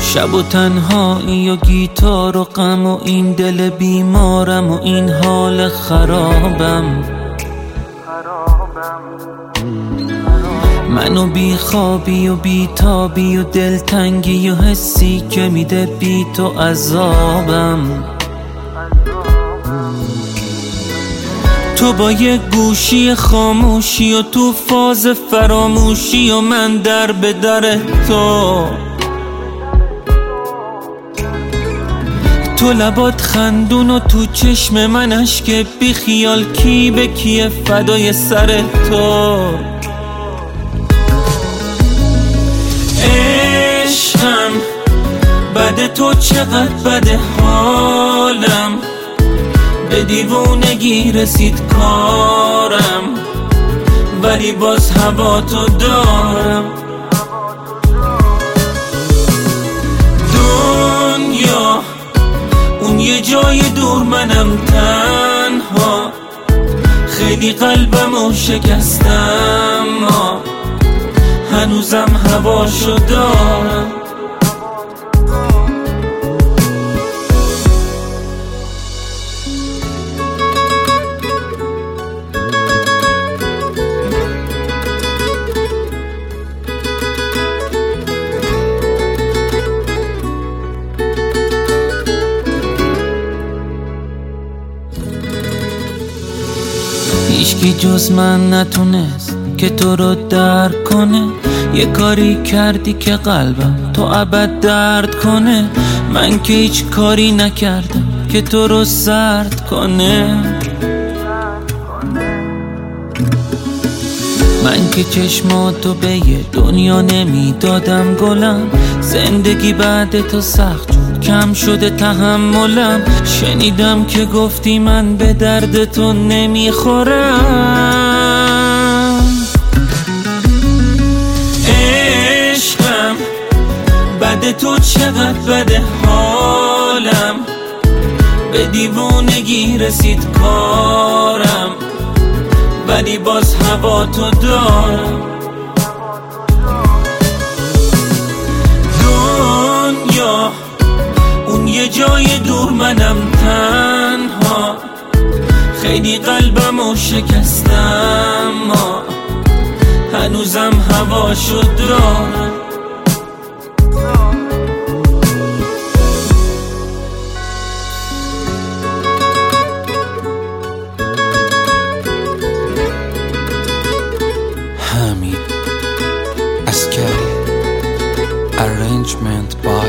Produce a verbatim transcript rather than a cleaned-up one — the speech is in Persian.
شب و تنهایی و گیتار و غم و این دل بیمارم و این حال خرابم. منو بی خوابی و بی تابی و دلتنگی و حسی که میده بی تو عذابم. تو با یه گوشی خاموشی و تو فاز فراموشی و من در به در تو. تو لبات خندون و تو چشم من اشک بی خیال، کی به کیه فدای سر تو. عشقم بده تو چقدر بده حالم، به دیوونگی رسید کارم، ولی باز هوا تو دارم. دنیا اون یه جای دور، منم تنها، خیلی قلبمو شکستم، هنوزم هواشو دارم. هیچکی جز من نتونست که تو رو درک کنه. یه کاری کردی که قلبم تو ابد درد کنه. من که هیچ کاری نکردم که تو رو سرد کنه. من که چشماتو به یه دنیا نمیدادم گلم. زندگی بعد تو سخت شد، کم شده تحملم. شنیدم که گفتی من به درد تو نمیخورم. عشقم بده تو چقدر بده حالم، به دیوونگی رسید کارم، ولی باز هوا تو دارم. دنیا اون یه جای دور، منم تنها، خیلی قلبمو شکستم، هنوزم هواشو دارم. Hamid Askari. Arrangement by